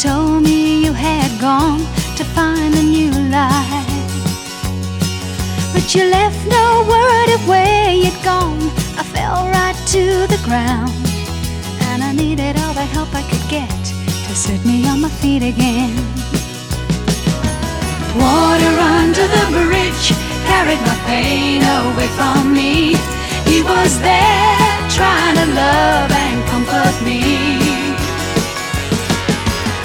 told me you had gone to find a new life, but you left no word of where you'd gone. I fell right to the ground, and I needed all the help I could get to set me on my feet again. Water under the bridge carried my pain away from me. He was there trying to love and comfort me.